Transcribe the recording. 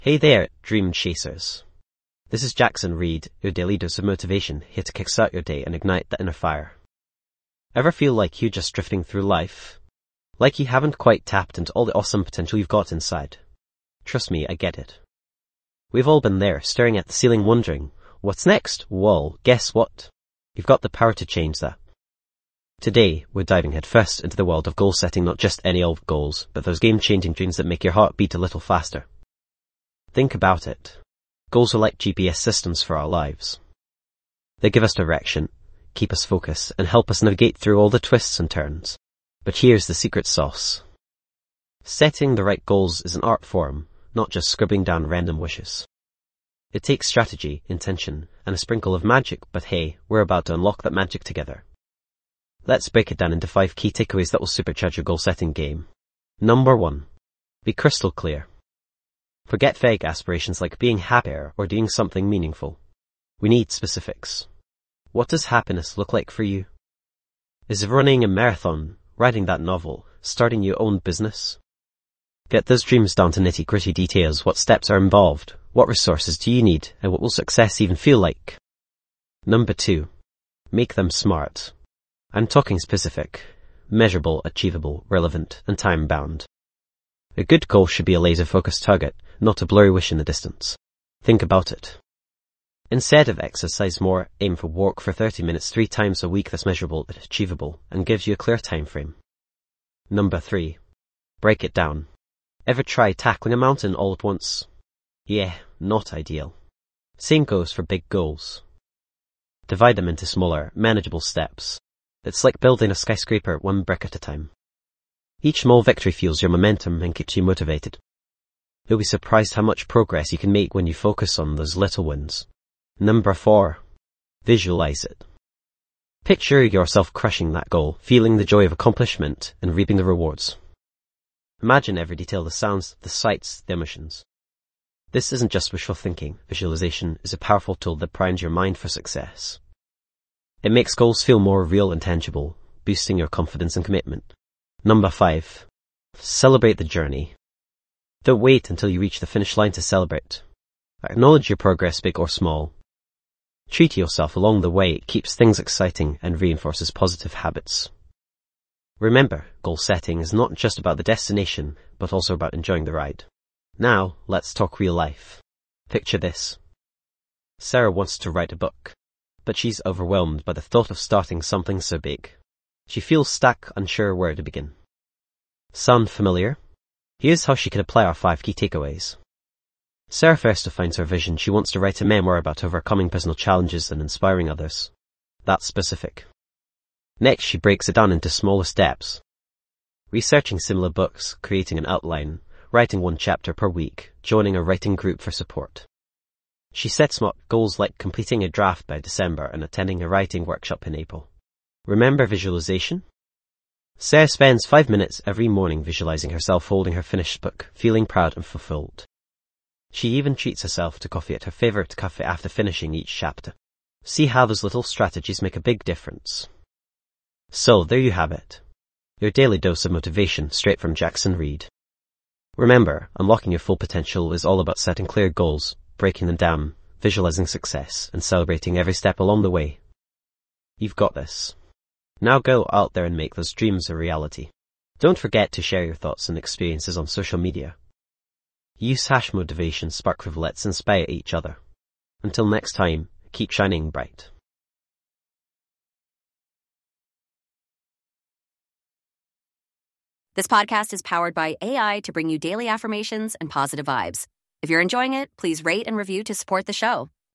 Hey there, Dream Chasers. This is Jackson Reed, your daily dose of motivation, here to kickstart your day and ignite the inner fire. Ever feel like you're just drifting through life? Like you haven't quite tapped into all the awesome potential you've got inside? Trust me, I get it. We've all been there, staring at the ceiling wondering, what's next? Well, guess what? You've got the power to change that. Today, we're diving headfirst into the world of goal setting, not just any old goals, but those game-changing dreams that make your heart beat a little faster. Think about it. Goals are like GPS systems for our lives. They give us direction, keep us focused, and help us navigate through all the twists and turns. But here's the secret sauce. Setting the right goals is an art form, not just scribbling down random wishes. It takes strategy, intention, and a sprinkle of magic, but hey, we're about to unlock that magic together. Let's break it down into 5 key takeaways that will supercharge your goal-setting game. Number 1. Be crystal clear. Forget vague aspirations like being happier or doing something meaningful. We need specifics. What does happiness look like for you? Is it running a marathon, writing that novel, starting your own business? Get those dreams down to nitty-gritty details. What steps are involved? What resources do you need? And what will success even feel like? Number 2. Make them smart. I'm talking specific, measurable, achievable, relevant, and time-bound. A good goal should be a laser-focused target, not a blurry wish in the distance. Think about it. Instead of exercise more, aim for walk for 30 minutes 3 times a week that's measurable and achievable, and gives you a clear time frame. Number 3. Break it down. Ever try tackling a mountain all at once? Yeah, not ideal. Same goes for big goals. Divide them into smaller, manageable steps. It's like building a skyscraper 1 brick at a time. Each small victory fuels your momentum and keeps you motivated. You'll be surprised how much progress you can make when you focus on those little wins. Number 4. Visualize it. Picture yourself crushing that goal, feeling the joy of accomplishment and reaping the rewards. Imagine every detail, the sounds, the sights, the emotions. This isn't just wishful thinking. Visualization is a powerful tool that primes your mind for success. It makes goals feel more real and tangible, boosting your confidence and commitment. Number 5. Celebrate the journey. Don't wait until you reach the finish line to celebrate. Acknowledge your progress, big or small. Treat yourself along the way. It keeps things exciting and reinforces positive habits. Remember, goal setting is not just about the destination, but also about enjoying the ride. Now, let's talk real life. Picture this. Sarah wants to write a book, but she's overwhelmed by the thought of starting something so big. She feels stuck, unsure where to begin. Sound familiar? Here's how she can apply our 5 key takeaways. Sarah first defines her vision. She wants to write a memoir about overcoming personal challenges and inspiring others. That's specific. Next, she breaks it down into smaller steps. Researching similar books, creating an outline, writing 1 chapter per week, joining a writing group for support. She sets smart goals like completing a draft by December and attending a writing workshop in April. Remember visualization? Sarah spends 5 minutes every morning visualizing herself holding her finished book, feeling proud and fulfilled. She even treats herself to coffee at her favorite cafe after finishing each chapter. See how those little strategies make a big difference. So there you have it. Your daily dose of motivation straight from Jackson Reed. Remember, unlocking your full potential is all about setting clear goals, breaking them down, visualizing success, and celebrating every step along the way. You've got this. Now go out there and make those dreams a reality. Don't forget to share your thoughts and experiences on social media. Use #motivation, spark let's inspire each other. Until next time, keep shining bright. This podcast is powered by AI to bring you daily affirmations and positive vibes. If you're enjoying it, please rate and review to support the show.